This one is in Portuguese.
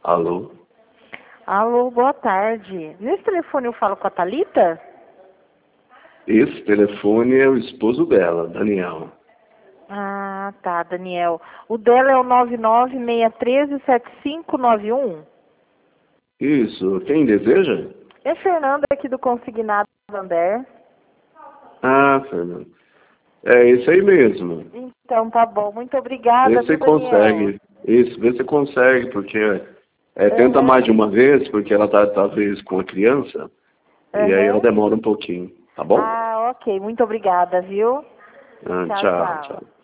Alô? Alô, boa tarde. Nesse telefone eu falo com a Thalita? Esse telefone é o esposo dela, Daniel. Ah, tá, Daniel. O dela é o 996137591? Isso, quem deseja? É Fernanda aqui do Consignado Vander. Ah, Fernando. É isso aí mesmo. Então, tá bom. Muito obrigada, Vê se você viu, Daniel? consegue. Isso, vê se você consegue, porque tenta Uhum. mais de uma vez, porque ela tá talvez com a criança, e aí ela Uhum. demora um pouquinho, tá bom? Ah, ok. Muito obrigada, viu? Ah, Tchau, tchau, tchau. tchau.